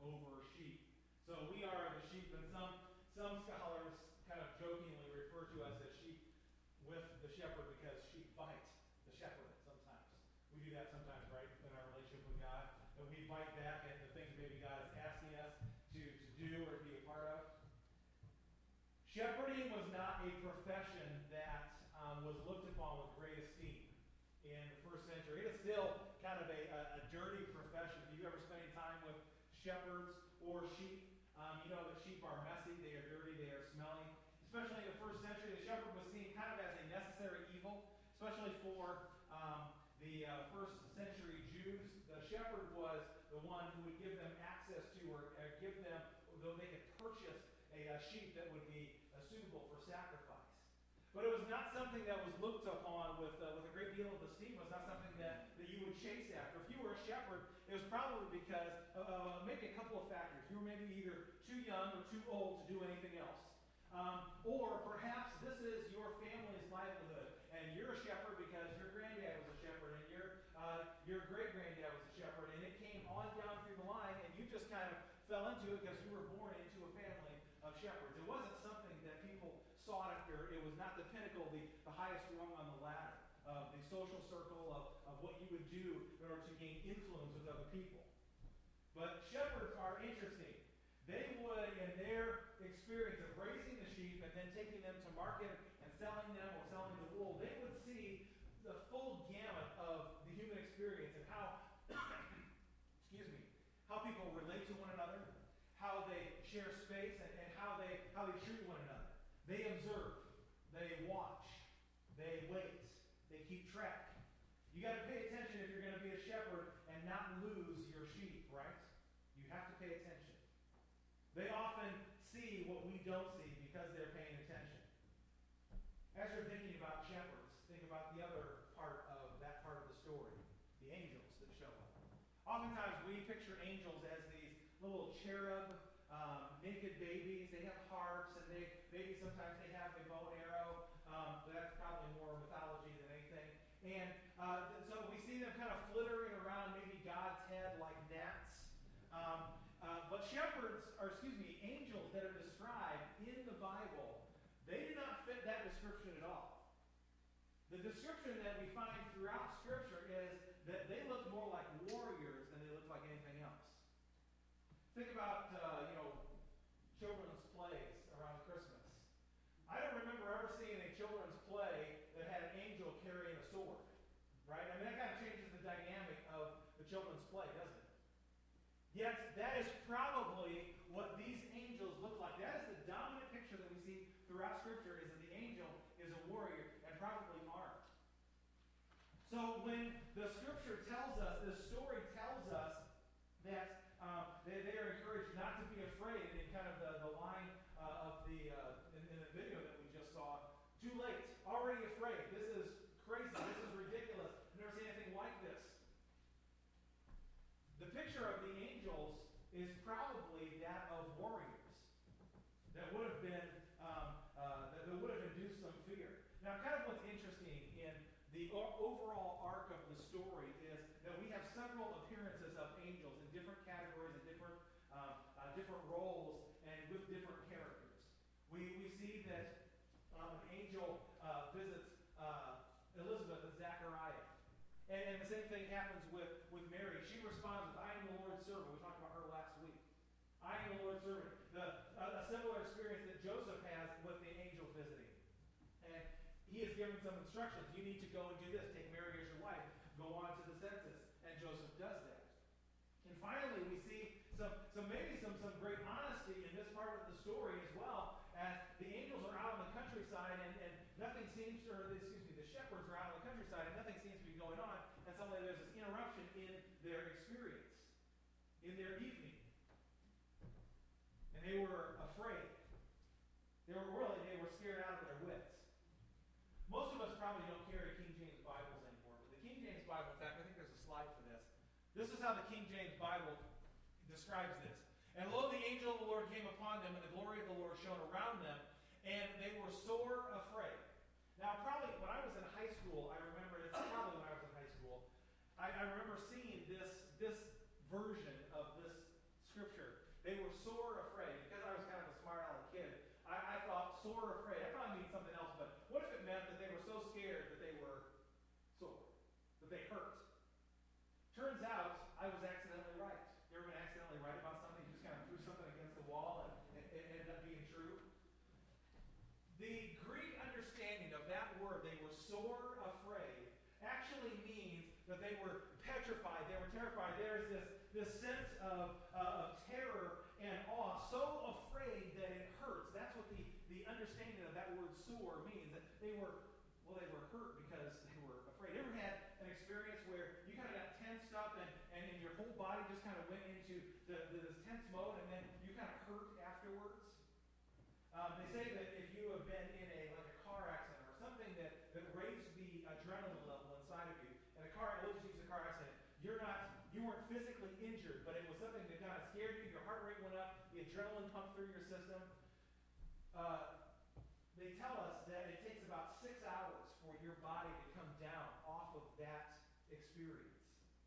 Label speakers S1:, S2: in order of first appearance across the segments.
S1: over sheep. So we are the sheep, and some scholars kind of jokingly refer to us as sheep with the shepherd because sheep bite the shepherd sometimes. We do that sometimes, right, in our relationship with God. And we bite back at the things maybe God is asking us to do or to be a part of. Shepherding was not a profession that was looked upon with great esteem in the first century. It is still kind of a dirty profession. If you've ever spent any time with shepherds or sheep, you know that sheep are messy, they are dirty, they are smelly. Especially in the first century, the shepherd was seen kind of as a necessary evil, especially for the first century Jews. The shepherd was the one who would give them access to or give them, though they could purchase a sheep that would be suitable for sacrifice. But it was not something that was looked upon with a great deal of esteem. It was not something that you would chase after. If you were a shepherd, it was probably because maybe a couple of factors. You were maybe either too young or too old to do anything else. Or perhaps this is your family's livelihood, and you're a shepherd because your granddad was a shepherd, and your great-granddad was a shepherd, and it came on down through the line, and you just kind of fell into it because you were born into a family of shepherds. It wasn't something that people sought after. It was not the pinnacle, the highest rung on the ladder of the social circle of what you would do in order to gain influence with other people. But shepherds are interesting. They would, in their experience of raising the sheep and then taking them to market and selling them or selling the wool, they would see the full gamut of the human experience and how, how people relate to one another, how they share space, and how they treat one another. They observe, they watch, they wait, they keep track. You got to pay attention if you're going to be a shepherd and not lose your sheep, right? You have to pay attention. They often see what we don't see because they're paying attention. As you're thinking about shepherds, think about the other part of that part of the story, the angels that show up. Oftentimes we picture angels as these little cherub, naked babies. They have harps, and maybe sometimes they have a bow and arrow. That's probably more mythology than anything. And so we see them kind of flittering around maybe God's head like gnats. But angels that are described in the Bible, they do not fit that description at all. The description that we find throughout Scripture is that they look more like warriors than they look like anything else. Think about, children's plays around Christmas. I don't remember ever seeing a children's play that had an angel carrying a sword, right? I mean, that kind of changes the dynamic of the children's play, doesn't it? Yet, that is probably what these angels look like. That is the dominant picture that we see throughout Scripture, is that the angel is a warrior and probably armed. So when the Scripture tells us, the story tells us that they are encouraged not to be afraid, in kind of the line in the video that we just saw, too late, already afraid. This is crazy. This is ridiculous. I've never seen anything like this. The picture of the angels is probably that of warriors that would have been that would have induced some fear. Now, kind of what's interesting in the overall arc of the story is that we have several appearances of angels in different categories and different roles and with different characters. We see that an angel visits Elizabeth and Zechariah. And the same thing happens with Mary. She responds with, "I am the Lord's servant." We talked about her last week. "I am the Lord's servant." A similar experience that Joseph has with the angel visiting. And he is given some instructions. You need to go and do this. Take Mary as your wife. Go on to the census. And Joseph does that. And finally, we see some great honesty in this part of the story as well, as the angels are out in the countryside and nothing seems, the shepherds are out in the countryside and nothing seems to be going on, and suddenly there's this interruption in their experience, in their evening. And they were afraid. They were scared out of their wits. Most of us probably don't carry King James Bibles anymore, but the King James Bible, in fact, I think there's a slide for this. This is how the King James Bible describes this. "And lo, the angel of the Lord came upon them, and the glory of the Lord shone around them, and they were sore afraid." Now, probably when I was in high school, I remember I remember seeing this version of this scripture The Greek understanding of that word, they were sore afraid, actually means that they were petrified, they were terrified. There's this sense of terror and awe, so afraid that it hurts. That's what the understanding of that word sore means. That they were hurt because they were afraid. You ever had an experience where you kind of got tensed up and your whole body just kind of went into this tense mode and then you kind of hurt afterwards? They say that if you have been in a car accident or something that raised the adrenaline level inside of you, and let's use a car accident, you weren't physically injured, but it was something that kind of scared you, your heart rate went up, the adrenaline pumped through your system. They tell us that it takes about 6 hours for your body to come down off of that experience.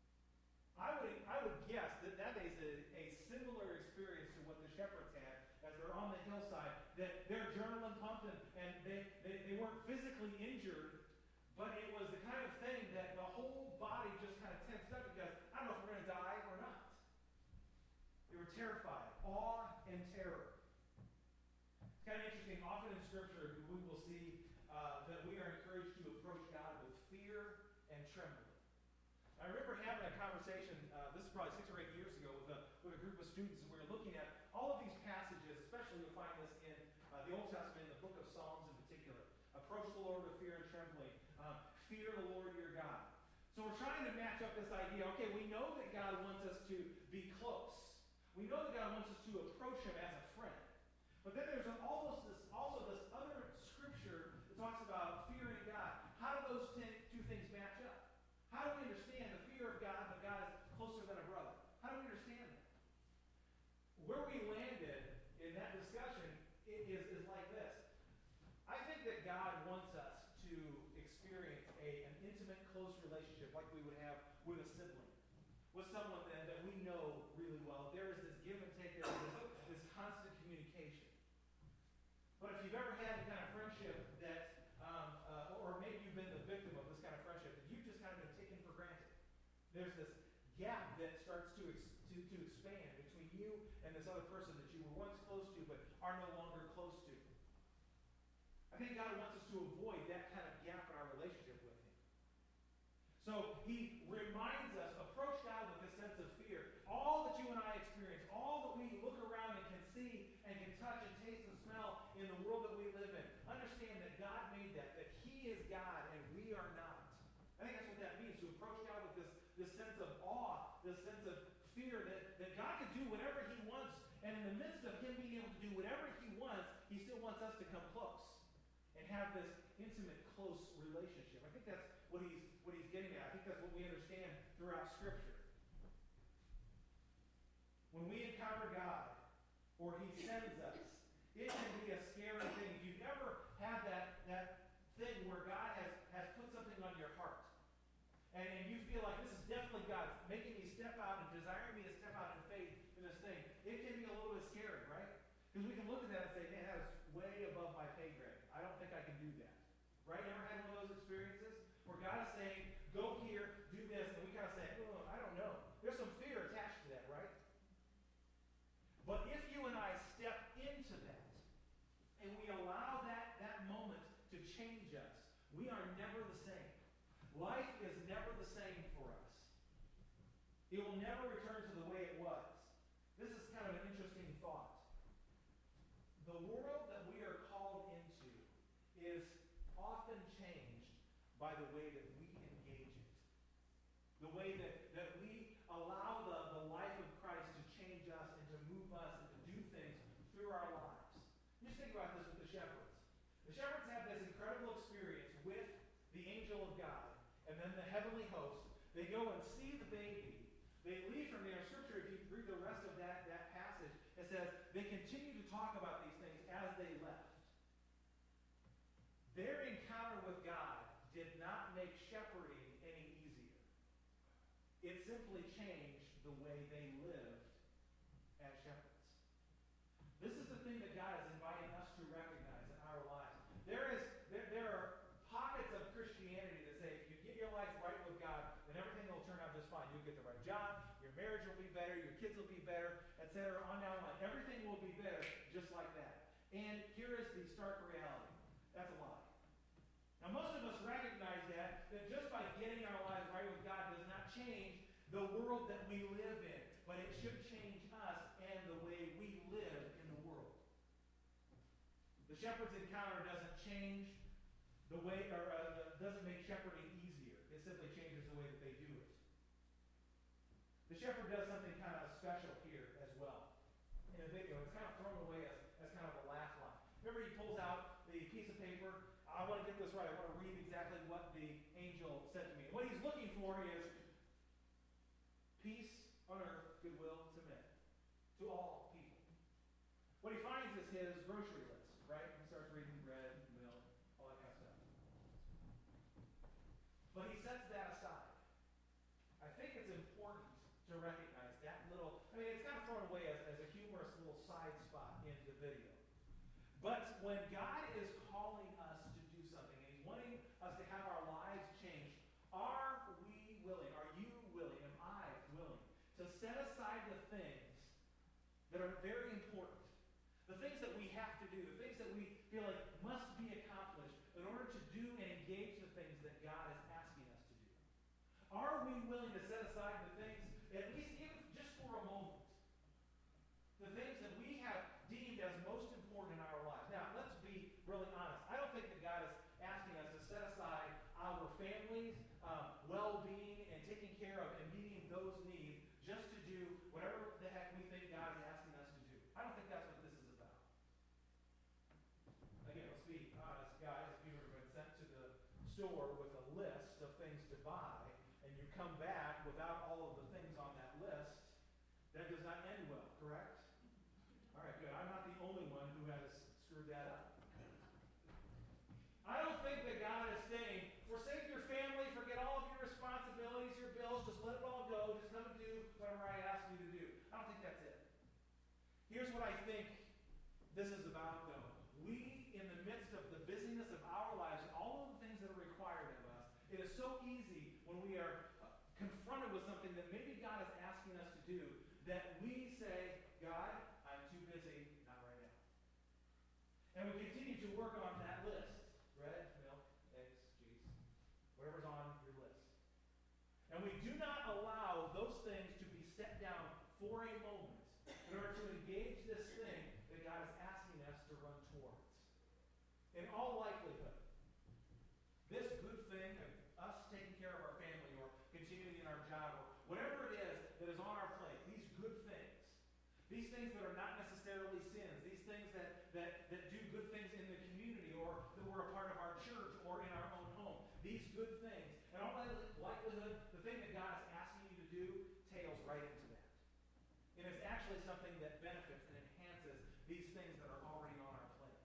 S1: I would guess that is a similar experience to what the shepherds had as they're on the hillside, that their adrenaline pumped and they weren't physically injured, but it was the kind of thing that the whole body just kind of tensed up because I don't know if we're going to die or not. They were terrified, awe and terror. It's kind of interesting. Often in Scripture, we will see that we are encouraged to approach God with fear and trembling. I remember having a conversation, this is probably 6 or 8 years ago, with a group of students, and we were looking at all of these passages, especially you'll find this in the Old Testament, in the book of Psalms in particular. Approach the Lord with fear and trembling. Fear the Lord your God. So we're trying to match up this idea. Okay, we know that God wants us to be close. We know that God wants us to approach Him as a friend. But then there's also this other scripture that talks about fearing God. How do those two things match up? How do we understand the fear of God, but God is closer than a brother? How do we understand that? Where we landed in that discussion is like this. I think that God wants us to experience an intimate, close relationship like we would have with a sibling, with someone that we know really well. There is this give and take, there is this constant communication. But if you've ever had the kind of friendship that, or maybe you've been the victim of this kind of friendship, that you've just kind of been taken for granted. There's this gap that starts to expand between you and this other person that you were once close to but are no longer close to. I think God wants us to avoid that kind of gap in our relationship with Him. So He reminds us, approach God with this sense of fear. All that you and I experience, all that we look around and can see and can touch and taste and smell in the world that we live in, understand that God made that He is God and we are not. I think that's what that means, to approach God with this sense of awe, this sense of fear that God can do whatever He wants, and in the midst of Him being able to do whatever He wants, He still wants us to come close and have this intimate, close relationship. I think that's what he's getting at. I think that's what we understand throughout Scripture. When we encounter God, or He sends us, it can be a scary thing. If you've ever had that thing where God has put something on your heart, and you feel like this is definitely God making me step out and desiring me to step out in faith in this thing, it can be a little bit scary, right? Because we can look at that and say, man, that is way above my pay grade. I don't think I can do that. Right? Ever had one of those experiences where God is saying, go here, do this, and we kind of say, oh, I don't know. There's some fear attached to that, right? But if you and I step into that, and we allow that moment to change us, we are never the same. Life is never the same for us. It will never return to the way it was. This is kind of an interesting thought. The world that we are called into is often changed by the way that we engage it. The way that we allow the life of Christ to change us and to move us and to do things through our lives. Just think about this with the shepherds. The shepherds have this incredible experience with the angel of God and then the heavenly host. They go and see the baby. They leave from there. Scripture, if you read the rest of that passage, it says they continue to talk about these things as they left. Their encounter with God did not make shepherding any easier. It simply changed the way they lived as shepherds. This is the thing that God is inviting us to recognize in our lives. There are pockets of Christianity that say if you get your life right with God, then everything will turn out just fine. You'll get the right job, your marriage will be better, your kids will be better, etc. On down the line. Everything will be better just like that. And here is the stark reality. That's a lie. Now, most of us recognize that just by getting our lives right with God does not change the world that we live in, but it should change us and the way we live in the world. The shepherd's encounter doesn't change the way, or doesn't make shepherding easier. It simply changes the way that they do it. The shepherd does something kind of special here as well. In the video, it's kind of thrown away as kind of a laugh line. Remember, he pulls out the piece of paper. I want to get this right. I want to read exactly what the angel said to me. What he's looking for is peace on earth, goodwill to men, to all people. What he finds is his grocery list, right? He starts reading bread, milk, all that kind of stuff. But he sets that aside. I think it's important to recognize that little, I mean, it's kind of thrown away as a humorous little side spot in the video. But when God is calling us to do something, and he's wanting us to have our lives changed, are we willing, are you willing, am I willing to set aside the things that are very important, the things that we have to do, the things that we feel like must be accomplished in order to do and engage the things that God is asking us to do? Are we willing to set aside the things, at least even just for a moment, the things that we have deemed as most important in our lives? Now, let's be really honest. I don't think that God is asking us to set aside our families' well-being and taking care of and meeting those needs just to do whatever the heck we think God is asking us to do. I don't think that's what this is about. Again, let's be honest, guys. If you've ever been sent to the store with a list of things to buy, and you come back without all of the things on that list, that does not end well, correct? All right, good. I'm not the only one who has screwed that up. I don't think that God is saying, forsake your family, forget all of your responsibilities, your bills, just let it all go, just come and do whatever I ask you to do. I don't think that's it. Here's what I think this is about, though. We, in the midst of the busyness of our lives and all of the things that are required of us, it is so easy when we are confronted with something that maybe God is asking us to do, that we say, God, I'm too busy, not right now. And we continue to work on that list. Bread, milk, eggs, cheese, whatever's on your list. And we do not allow those things to be set down for a moment in order to engage this thing that God is asking us to run towards. In all likelihood, this good thing of us taking care of our family or continuing in our job or whatever it is that is on our plate, these good things, these things that are not necessarily sins, these things that do good things in the community or that we're a part of our church or in our own home, these good things, in all likelihood, the thing that God is asking you to do tails right into that. And it's actually something that benefits and enhances these things that are already on our plates.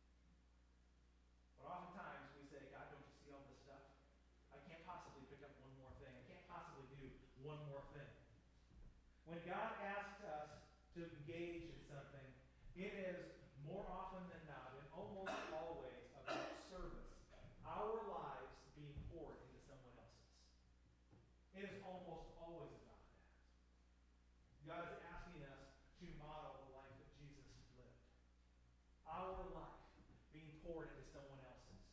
S1: But oftentimes we say, God, don't you see all this stuff? I can't possibly pick up one more thing. I can't possibly do one more thing. When God asks us to engage in something, it is more often than not, and almost always, about service. Our lives being poured into someone else's. It is almost always about that. God is asking us to model the life that Jesus lived. Our life being poured into someone else's.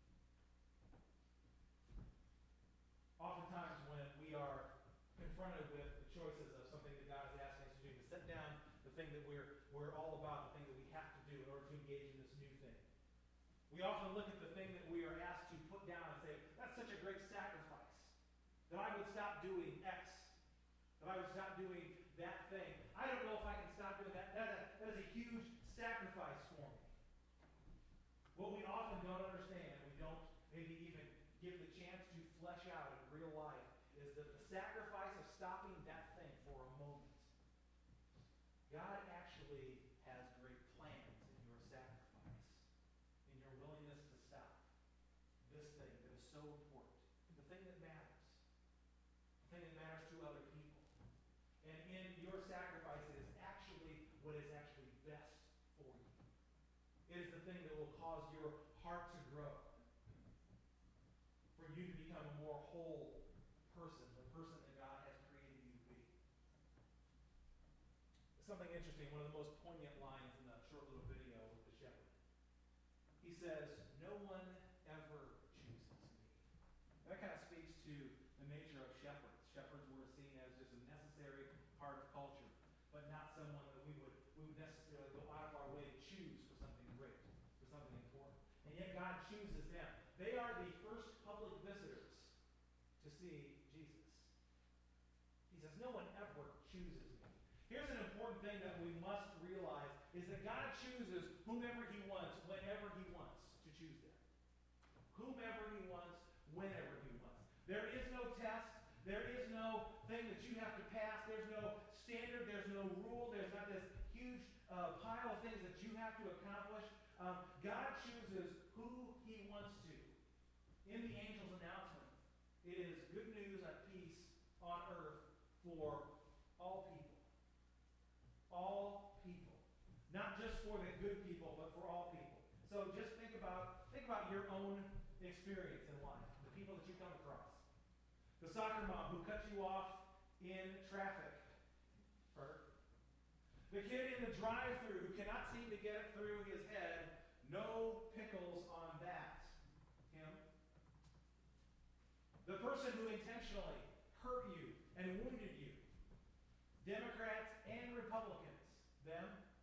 S1: Oftentimes when we are confronted with the choices of something that God is asking us to do, to set down the thing that we're all about, the thing that we have to do in order to engage in this new thing. We often look at the thing that we are asked to put down and say, that's such a great sacrifice, that I would stop doing X, that I would stop doing that thing. I don't know if I can stop doing that. That is a huge sacrifice for me. What we often don't understand, and we don't maybe even give the chance to flesh out in real life, is that the sacrifice of stopping that thing for a moment, God actually has great plans in your sacrifice, in your willingness to stop this thing that is so important, the thing that matters, the thing that matters to other people. And in your sacrifice, it is actually what is actually best for you. It is the thing that will cause your heart to grow, for you to become a more whole person, the person that God has created you to be. Something interesting, one of the most poignant lines in the short little video with the shepherd. He He says, no one ever chooses me. That kind of speaks to the nature of shepherds. Shepherds were seen as just a necessary part of culture, but not someone that we would necessarily go out of our way to choose for something great, for something important. And yet God chooses them. They are the first public visitors to see Jesus. He says, no one ever chooses me. Here's an important thing that we must realize, is that God chooses whomever he wants, whenever he wants to choose them. Whomever he wants, whenever he wants. There is no test. There is no thing that you have to pass. There's no standard. There's no rule. There's not this huge pile of things that you have to accomplish. God chooses who he wants to. In the angel's announcement, it is good news and peace on earth for all people. All people. Not just for the good people, but for all people. So just think about your own experience in life, the people that you come across. The soccer mom who cuts you off in traffic. Her. The kid in the drive-thru who cannot seem to get it through his head. No pickles on that. Him. The person who intentionally hurt you and wounded you. Democrats and Republicans. Them.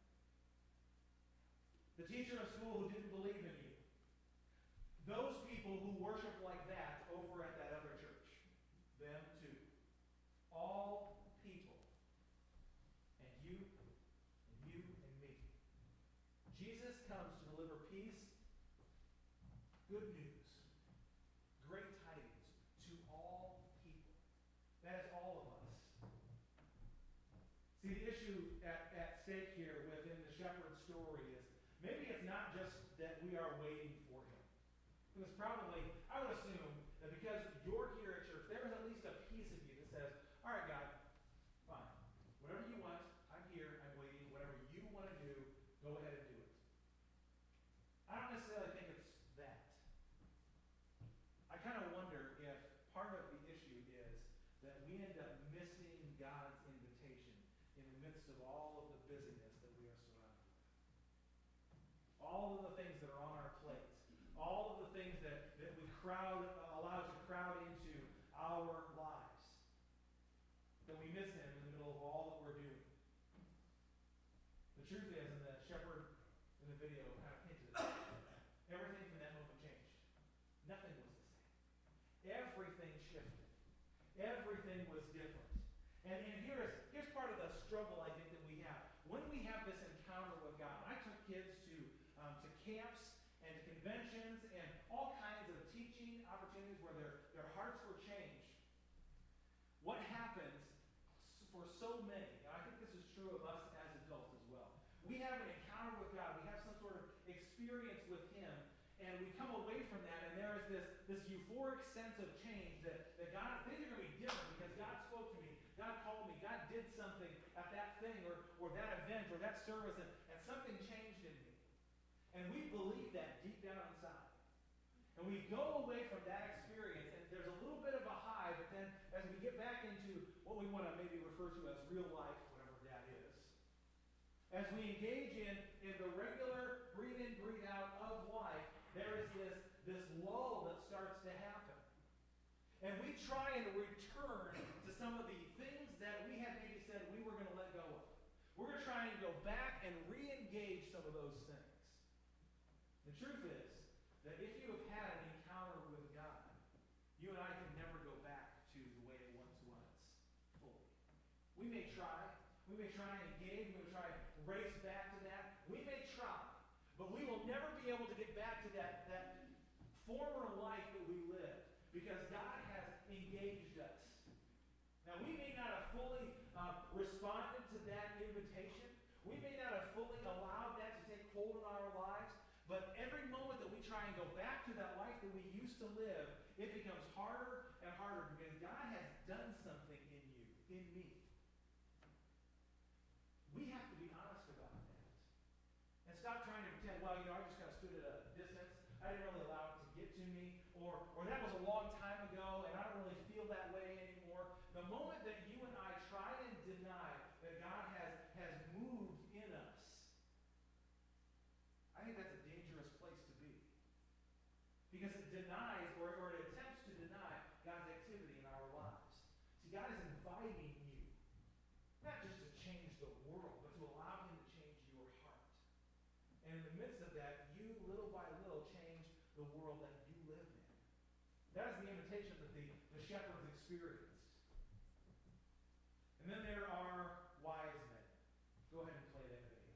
S1: The teacher of school who didn't believe in you. Those people who worship like that over at that other church. Them too. All people. And you, and you, and me. Jesus comes to deliver peace, good news, great tidings to all people. That is all of us. See, the issue at stake here within the shepherd's story is maybe it's not just that we are waiting for him. Because probably, I would assume that because you're here at church, there is at least a piece of you that says, all right, God, fine. Whatever you want, I'm here, I'm waiting. Whatever you want to do, go ahead and do it. I don't necessarily think it's that. I kind of wonder if part of the issue is that we end up missing God's invitation in the midst of all of the busyness that we are surrounded with. All of the things that are on our plates. All of the things that we allow to crowd into our lives. That we miss him in the middle of all that we're doing. The truth is, and the shepherd in the video kind of hinted at it, everything from that moment changed. Nothing was the same. Everything shifted. Everything was different. And here's part of the struggle I think that we have. When we have this encounter with God, I took kids to camps and to conventions and all kinds of teaching opportunities where their hearts were changed. What happens for so many, and I think this is true of us as adults as well, we have an encounter with God, we have some sort of experience with him, and we come away from that, and there is this euphoric sense of change that God, things are going to be different because God spoke to me, God called me, God did something at that thing or that event or that service, and something changed in me. And we believe that deep down inside. And we go away from that experience, and there's a little bit of a high, but then as we get back into what we want to maybe refer to as real life, whatever that is, as we engage in the regular breathe in, breathe out of life, there is this lull that starts to happen. And we try and return to some of the things that we had maybe said we were going to let go of. We're going to try and go back and re-engage some of those things. The truth is that if you have had an encounter with God, you and I can never go back to the way it once was fully. We may try and engage, we may try and race back to that. We may try, but we will never be able to get back to that former life that we lived because God has engaged us. Now, we may not have fully responded to that invitation. We may not have fully allowed that to take hold in our lives. But every moment that we try and go back to that life that we used to live, it becomes harder and harder because God has done something in you, in me. We have to be honest about that. And stop trying to pretend, well, I just kind of stood at a distance. I didn't really allow it to get to me. Or that was a long time ago, and I don't really feel that way anymore. The moment that you and I try and deny that God has moved in us, I think that's a dangerous place to be. because it denies or it attempts to deny God's activity in our lives. See, God is inviting you, not just to change the world, but to allow him to change your heart. And in the midst of that, you little by little change the world that you live in. That is the invitation that the shepherds experienced. And then there are wise men. Go ahead and play that video.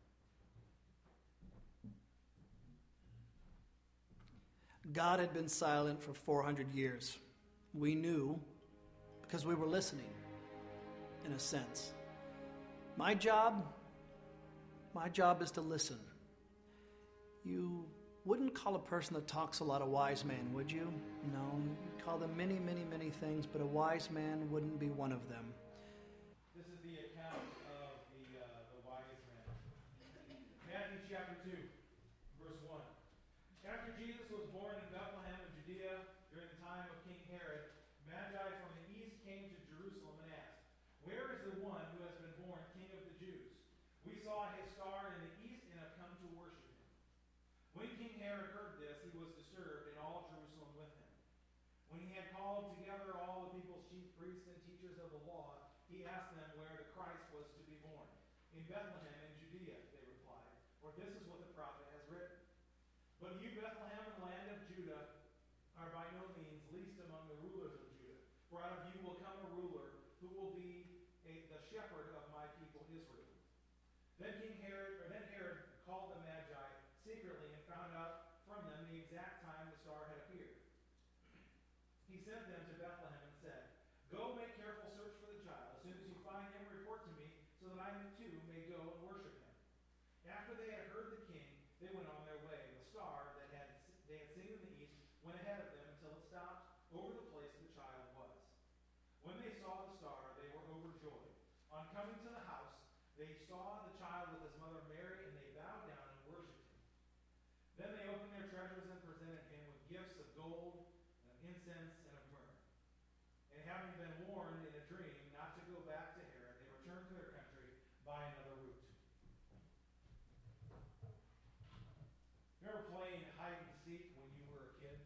S2: God had been silent for 400 years. We knew because we were listening, in a sense. My job is to listen. You wouldn't call a person that talks a lot a wise man, would you? No, you'd call them many, many, many things, but a wise man wouldn't be one of them.
S1: This is the account of the wise men. Matthew chapter 2, verse 1. After Jesus was born in Bethlehem of Judea during the time of King Herod, Magi from the east came to Jerusalem and asked, "Where is the one who has been born King of the Jews? We saw his star in the east and have come to worship him." When King Herod heard this, he was disturbed, and all Jerusalem with him. When he had called together all the people's chief priests and teachers of the law, he asked them where the Christ was to be born. "In Bethlehem in Judea," they replied, "for this is what the prophet has written. But you, Bethlehem, in the land of Judah, are by no means least among the rulers of Judah. For out of you will come a ruler who will be the shepherd of my people Israel." Then Herod called the Magi secretly and found out from them the exact time the star had appeared. He sent them to Bethlehem and said, "Go make careful search for the child. As soon as you find him, report to me, so that I too may go and worship him." After they had heard the king, they went on their way. The star that they had seen in the east went ahead of them until it stopped over the place the child was. When they saw the star, they were overjoyed. On coming to the house, they saw the child with his mother Mary, and they bowed down and worshipped him. Then they opened their treasures and presented him with gifts of gold, and of incense, and of myrrh. And having been warned in a dream not to go back to Herod, they returned to their country by another route. Remember playing hide and seek when you were a kid?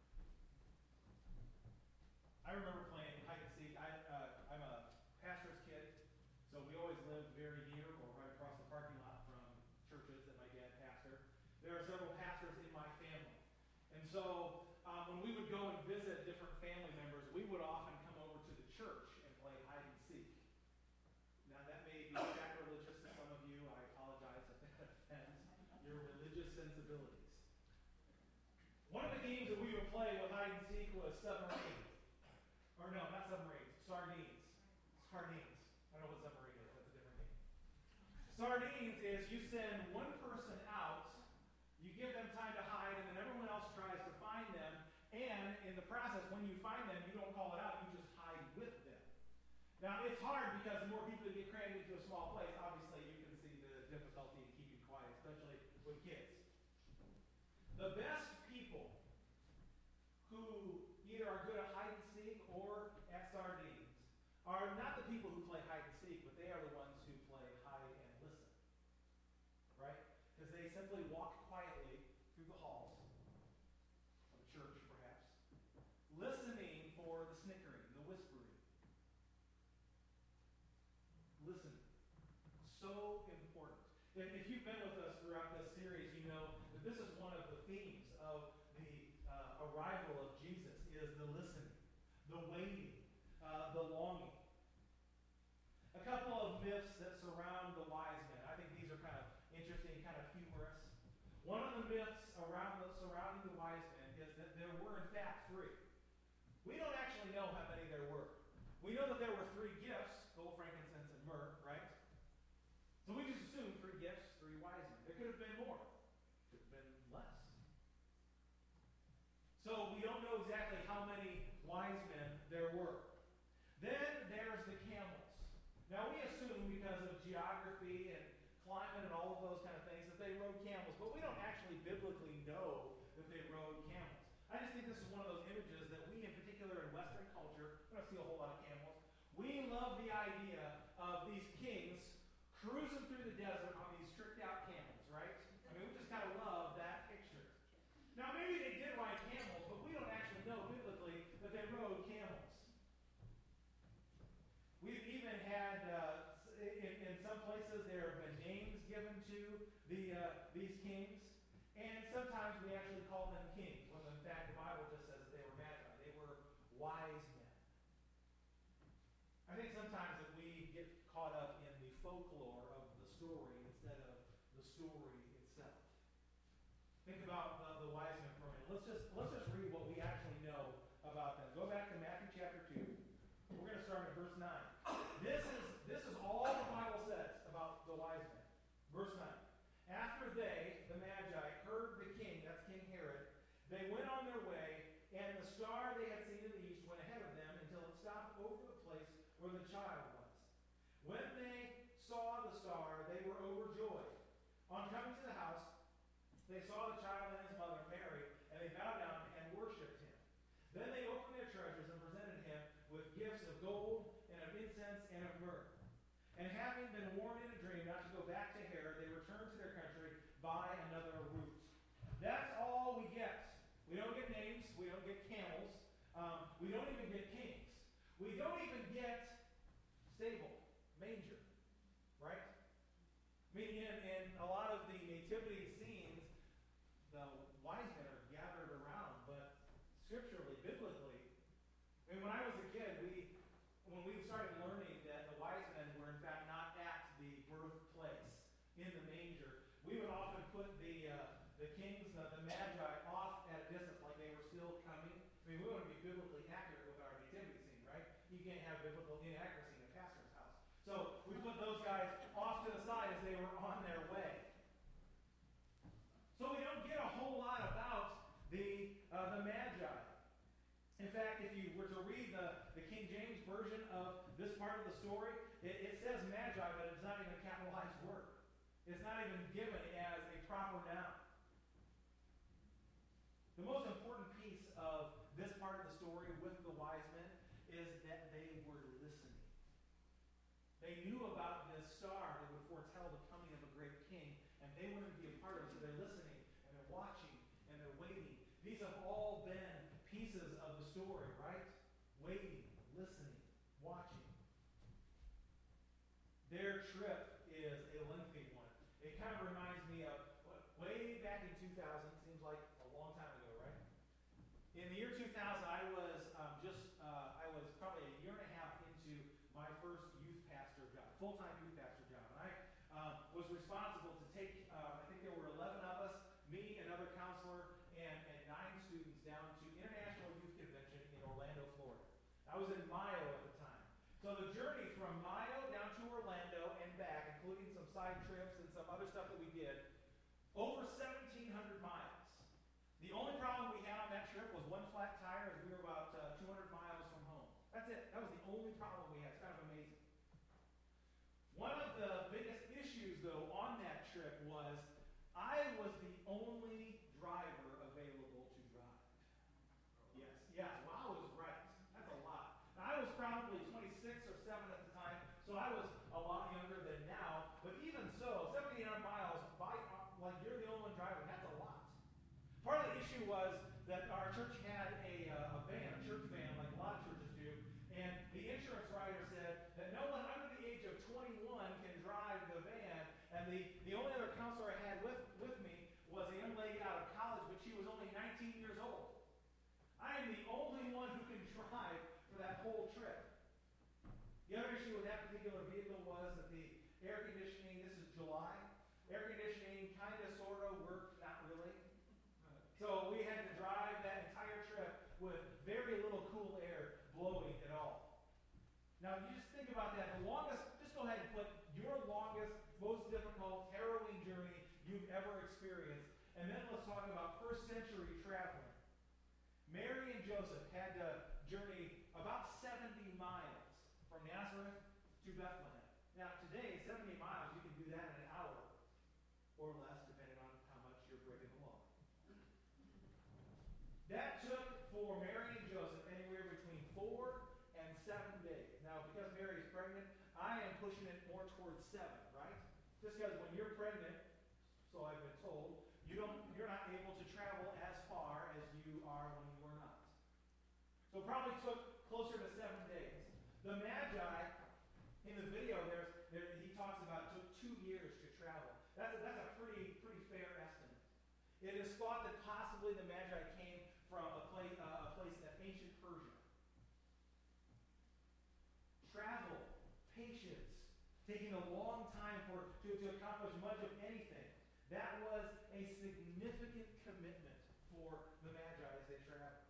S1: I remember playing hide and seek. I'm a pastor's kid, so we always lived very near or right across the parking lot from churches that my dad pastored. There are several pastors in my family. And so when we would go and visit different family members, we would often come over to the church and play hide and seek. Now that may be sacrilegious to some of you. I apologize if that offends your religious sensibilities. One of the games that we would play with hide and seek was submarine. Or no, not submarines, sardines. Sardines. I don't know what submarine is, that's a different game. Sardines is you send one person out, you give them time to hide, and then everyone else tries to find them, and in the process, when you find them, you don't call it out, you just hide with them. Now, it's hard because the more people that get crammed into a small place, obviously you can see the difficulty in keeping quiet, especially with kids. The best people who either are good at hide and seek or at sardines are not the people who play hide and seek, but they are the ones who play hide and listen. Right? Because they simply walk quietly through the halls of a church, perhaps, listening for the snickering, the whispering. Listen. So important. If you've been with us throughout this series, you know that this is one of the themes of the arrival of Jesus, is the listening, the waiting, the longing. A couple of myths that surround the wise men. I think these are kind of interesting, kind of humorous. One of the myths surrounding the wise men is that there were, in fact, three. We don't actually know how many there were. We know that there were three gifts, gold, frankincense, and myrrh, right? So we just assume three gifts, three wise men. There could have been more. Could have been less. So we don't know exactly how many wise men there were. Then there's the camels. Now we assume because of geography and climate and all of those kind of things that they rode camels, but we don't actually biblically know that they rode camels. I just think this is one of those images that we, in particular in Western culture, we don't see a whole lot of camels. We love the idea of these kings cruising through the desert on these tricked out camels, right? I mean, we just kind of love that picture. Now maybe they did ride camels some places there have been names given to these kings, and sometimes we actually call them kings, when in fact the Bible just says that they were magi. They were wise men. I think sometimes that we get caught up in the folklore of the story instead of the story itself. Think about the wise men for a minute. Let's just read what we actually know about them. Go back to Matthew chapter 2. We're going to start at verse 9. This is all the Bible says about the wise men. Verse 9. After they, the Magi, heard the king, that's King Herod, they went on their way, and the star they had seen in the east went ahead of them until it stopped over the place where the child was. When they saw the star, they were overjoyed. On coming to the house, they saw the child and his mother, Mary, and they bowed down and worshipped him. Then they opened their treasures and presented him with gifts of gold and of incense and of myrrh. And having been warned in a dream not to go back to Herod, they returned to their country by another route. That's all we get. We don't get names. We don't get camels. We don't even get kings. We don't even get stable, manger, right? I mean, in a lot of the nativity scenes, the wise men are gathered around, but scripturally, biblically, I mean, when I was a kid, when we started learning that the wise men were in fact not at the birthplace in the manger, we would often put the kings, the magi, off at a distance, like they were still coming. I mean, we want to be biblically accurate with our nativity scene, right? You can't have biblical inaccuracy in a pastor's house. So we put those guys off to the side as they were on their way. So we don't get a whole lot about the Magi. In fact, if you were to read the King James version of this part of the story, it says Magi, but it's not even a capitalized word. It's not even given as a proper noun. The most important piece of this part of the story with the wise men is that they were listening. They knew about this star that would foretell the coming of a great king, and they wanted to be a part of it, so they're listening, and they're watching, and they're waiting. These have all been pieces of the story, right? Waiting, listening, watching. Their trip is a lengthy one. It kind of reminds me of way back in 2000, seems like a long time ago, right? In the year 2000, I was probably a year and a half into my first youth pastor job, full-time youth pastor job. And I was responsible to take, I think there were 11 of us, me, another counselor, and 9 students down to International Youth Convention in Orlando, Florida. I was in Mayo at the time. So the journey from Mayo down to Orlando and back, including some side trips and some other stuff that we did, over 1,700 miles. The only problem we had on that trip was one flat tire as we were about 200 miles from home. That's it. That was the only problem we had. It's kind of amazing. One of the biggest issues, though, on that trip was I was the only driver available to drive. Yes, well, I was right. That's a lot. Now, I was probably 26 or 7 at the time, so I was a lot younger than now. But even so, 1,700 miles, like you're the only one driving, that's a lot. Part of the issue was that our church had a van, a church van, like a lot of churches do, and the insurance writer said that no one under the age of 21 can drive the van, and the only other counselor I had with me was a young lady out of college, but she was only 19 years old. I am the only one who can drive for that whole trip. The other issue with that particular vehicle was that the air conditioning, this is July, air conditioning kind of sort of worked, not really. So we had to drive that entire trip with very little cool air blowing at all. Now you just think about that. The longest, just go ahead and put your longest, most difficult, harrowing journey you've ever experienced. And then let's talk about first century traveling. Mary and Joseph had to journey about 70 miles from Nazareth to Bethlehem. Now today, 70 miles, you can do that in an hour or less, depending on how much you're breaking the law. That took for Mary and Joseph anywhere between 4 and 7 days. Now, because Mary is pregnant, I am pushing it more towards 7, right? Just because when you're pregnant, so I've been told, you're not able to travel as far as you are when you are not. So it probably took closer to 7 days. The Magi, in the video, he talks about It is thought that possibly the Magi came from a place in ancient Persia. Travel, patience, taking a long time to accomplish much of anything. That was a significant commitment for the Magi as they traveled.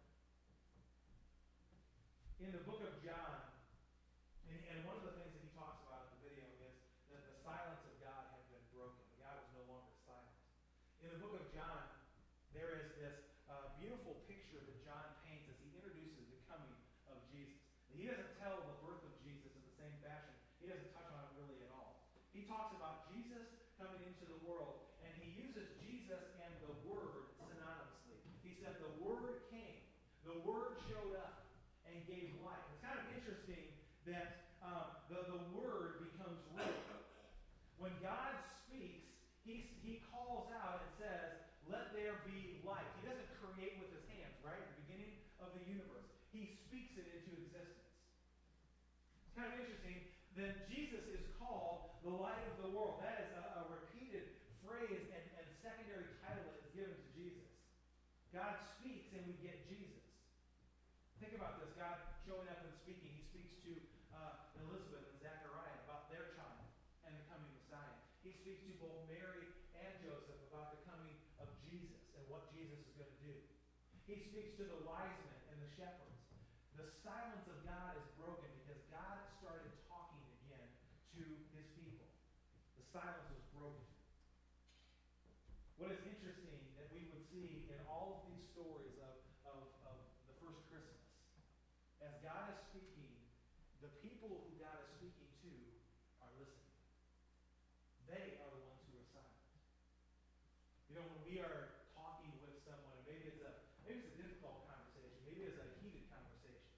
S1: In the book of John, and one of the things that he talks about in the video is that the silence of God had been broken. God was no longer silent. In the book of John, there is this beautiful picture that John paints as he introduces the coming of Jesus. He doesn't tell the birth of Jesus in the same fashion. He doesn't touch on it really at all. He talks about Jesus coming into the world, and he uses Jesus and the Word synonymously. He said the Word came, the Word showed up, and gave life. It's kind of interesting that the Word becomes real. When God speaks, he calls out and says, let there be light. He doesn't create with his hands, right? At the beginning of the universe. He speaks it into existence. It's kind of interesting that Jesus is called the light of the world. That is a repeated phrase and secondary title that is given to Jesus. God speaks and we get Jesus. Think about this. God showing up and speaking. He speaks to Elizabeth and Zechariah about their child and the coming Messiah. He speaks to both Mary and Joseph about the coming of Jesus and what Jesus is going to do. He speaks to the wise men and the shepherds. The silence of God is broken because God started talking again to his people. The silence was broken. What is interesting that we would see in all of these stories of the first Christmas, as God is speaking, the people who God is speaking to are listening. They are the ones who are silent. You know, when we are talking with someone, maybe it's a difficult conversation, maybe it's a heated conversation.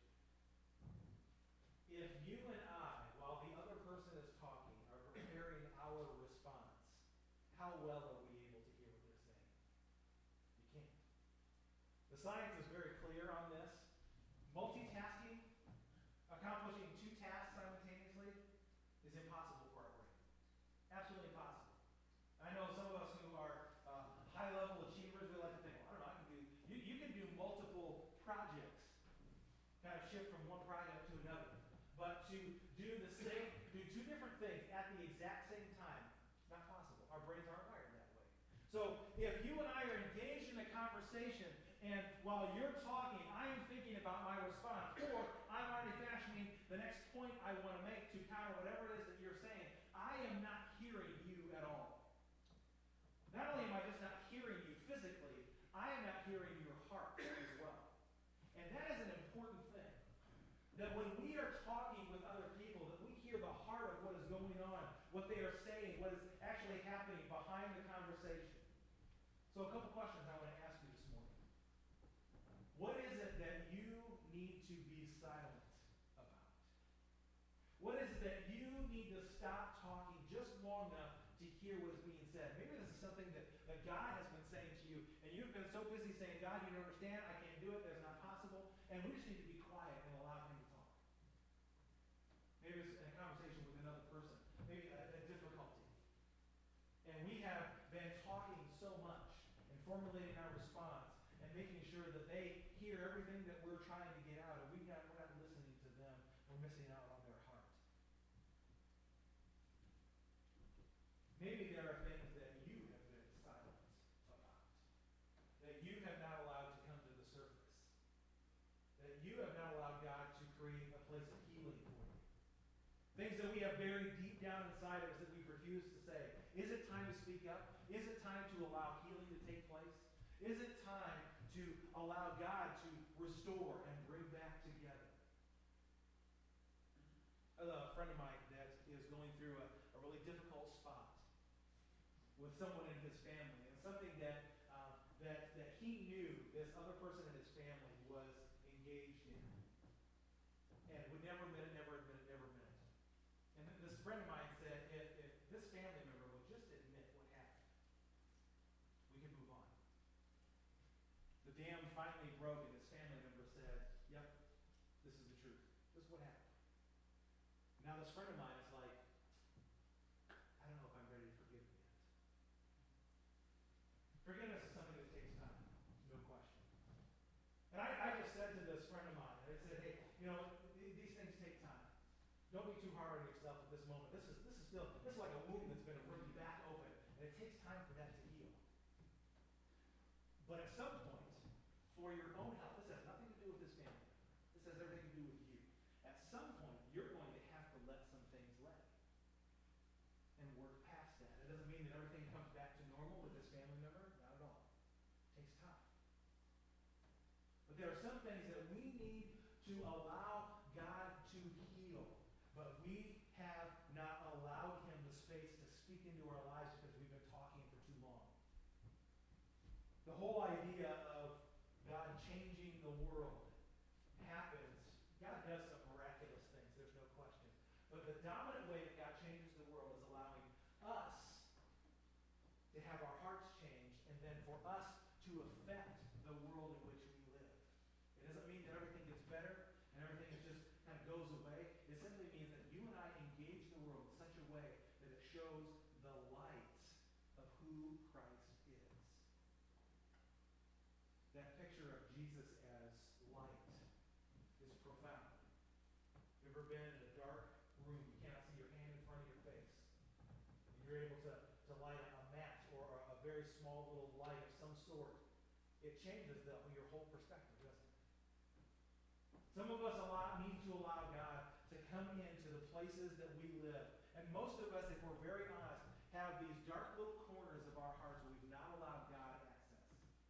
S1: If you and I, while the other person is talking, are preparing our response, how well are we able to hear what they're saying? You can't. The science is very clear on this. Multitasking, accomplishing two tasks simultaneously, is impossible for our brain. Absolutely impossible. I know some of us who are high-level achievers, we like to think, well, I don't know, you can do multiple projects, kind of shift from one project to another. But to do two different things at the exact same time, not possible. Our brains aren't wired that way. So if you and I are engaged in a conversation, and while you're talking, I am thinking about my response, or I'm already fashioning the next point I want to make to counter whatever it is that you're saying, I am not hearing you at all. Not only am I just not hearing you physically, I am not hearing your heart as well. And that is an important thing. That when we are talking with other people, that we hear the heart of what is going on, what they are saying, what is actually happening behind the conversation. So a couple questions I want to ask you this morning. What is it that you need to be silent about? What is it that you need to stop talking just long enough to hear what is being said? Maybe this is something that God has been saying to you, and you've been so busy saying, God, you don't understand, I can't do it, that's not possible, and we just need to be quiet and allow him to talk. Maybe it's in a conversation with another person, maybe a difficulty. And we have been talking so much and formulating our response and making sure that they hear everything that we're trying to get out, and we're not listening to them. We're missing out on their heart. Maybe there are things that you have been silent about, that you have not allowed to come to the surface, that you have not allowed God to create a place of healing for you. Things that we have buried deep down inside of us that we've refused to say. Is it time to speak up? Is it time to allow healing to take place? Is it time to allow God to restore and bring back together? A friend of mine that is going through a really difficult spot with someone in his family, and something that he knew this other person in his family was engaged in, and would never admit it. And then this friend of mine said, if this family member would just admit what happened, we can move on. The dam finally broke, and his family member said, yep, this is the truth. This is what happened. Now this friend of mine is like, I don't know if I'm ready to forgive him yet. Forgiveness is something that's These things take time. Don't be too hard on yourself at this moment. This is like a wound that's been ripped back open, and it takes time for that to heal. But at some point, for your own health, this has nothing to do with this family. This has everything to do with you. At some point, you're going to have to let some things lay and work past that. It doesn't mean that everything comes back to normal with this family member. Not at all. It takes time. But there are some things that we need to allow God to heal. But we have not allowed him the space to speak into our lives because we've been talking for too long. The whole idea of God changing the world happens. God does some miraculous things, there's no question. But the dominant way that God changes the world is allowing us to have our hearts changed and then for us to affect the world in which we live. It doesn't mean that everything gets better and everything just kind of goes away. It simply means that you and I engage the world in such a way that it shows the light of who Christ is. That picture of Jesus as light is profound. You ever been in a dark room, you cannot see your hand in front of your face, and you're able to light a match or a very small little light of some sort? It changes your whole perspective, doesn't it? Some of us need to allow God to come into the places that we live. And most of us, if we're very honest, have these dark little corners of our hearts where we've not allowed God access.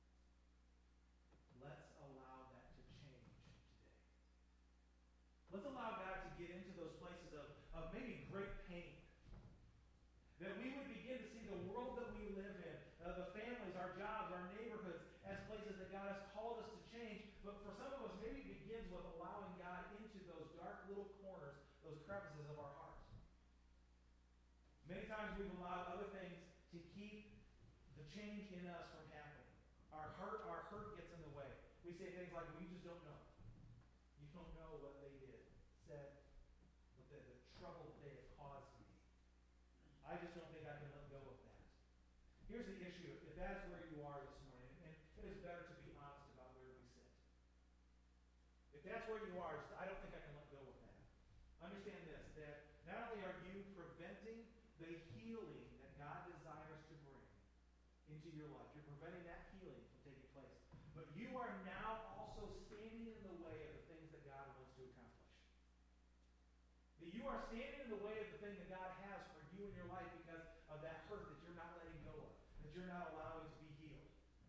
S1: Let's allow that to change today. Let's allow God to get into those places of maybe great pain. That we would begin to see the world that we live in, the families, our jobs, our neighborhoods, as places that God has called us to change. But for some of us, maybe it begins with allowing God into those dark little corners, those crevices of our hearts. Many times we've allowed other things to keep the change in us from happening. Our hurt gets in the way. We say things like, well, you just don't know. You don't know what they did, said, what the trouble that they have caused me. I just don't think I can let go of that. Here's the issue. If that's where you are this morning, and it is better to be honest about where we sit. If that's where you are, I don't think I can let go of that. Understand this, that not only are you preventing the healing that God desires to bring into your life, you're preventing that healing from taking place, but you are now also standing in the way of the things that God wants to accomplish. That you are standing in the way of the thing that God has for you in your life because of that hurt that you're not letting go of, that you're not allowing to be healed.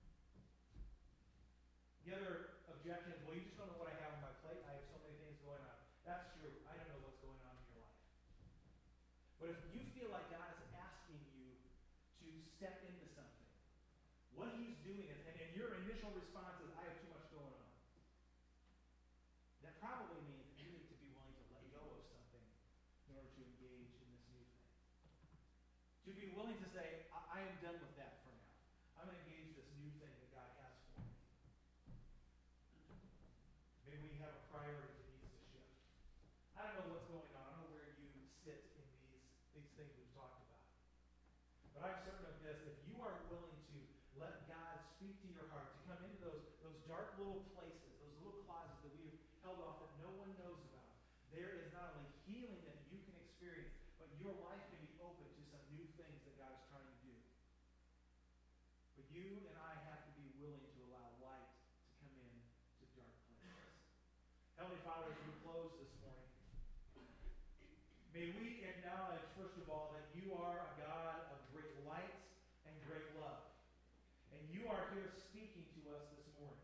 S1: The other objection is, well, you just don't know what I have on my plate. I have so many things going on. That's true. I don't know what's going on in your life. But if you feel like God is asking you to step into something, what he's doing is, and your initial response is, I have too much going on. That probably means that you need to be willing to let go of something in order to engage in this new thing. To be willing to say, I am done with that for now. I'm going to engage this new thing that God has for me. Maybe we have a priority that needs to shift. I don't know what's going on. I don't know where you sit in these things we've talked about. But I'm certain of this, if you are willing to let God speak to your heart, to come into those dark little places, those little closets that we've held off that no one knows about, there is not only healing that you can experience, but your life can be open to some new things that God is trying to do. But you and I have to be willing to allow light to come in to dark places. Heavenly Father, as we close this morning, may we acknowledge, first of all, that you are a God of great light and great love. And you are here speaking to us this morning.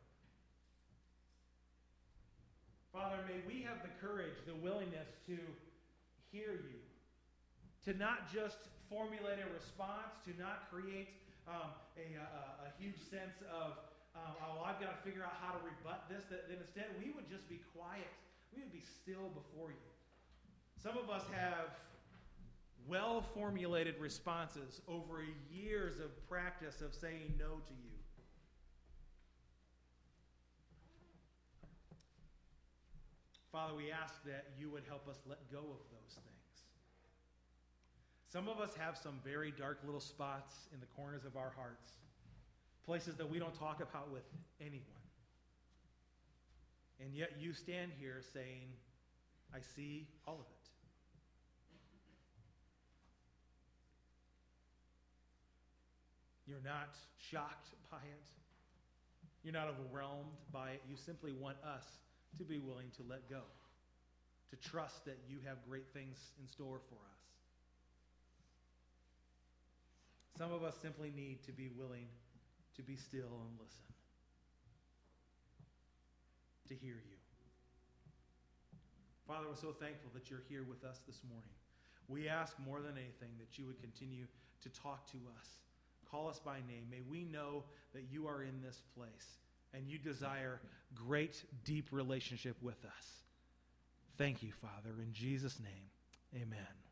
S1: Father, may we have the courage, the willingness to hear you. To not just formulate a response, to not create a huge sense of, I've got to figure out how to rebut this. That instead we would just be quiet. We would be still before you. Some of us have well-formulated responses over years of practice of saying no to you. Father, we ask that you would help us let go of those things. Some of us have some very dark little spots in the corners of our hearts, places that we don't talk about with anyone. And yet you stand here saying, I see all of it. You're not shocked by it. You're not overwhelmed by it. You simply want us to be willing to let go, to trust that you have great things in store for us. Some of us simply need to be willing to be still and listen, to hear you. Father, we're so thankful that you're here with us this morning. We ask more than anything that you would continue to talk to us. Call us by name. May we know that you are in this place and you desire great, deep relationship with us. Thank you, Father. In Jesus' name, amen.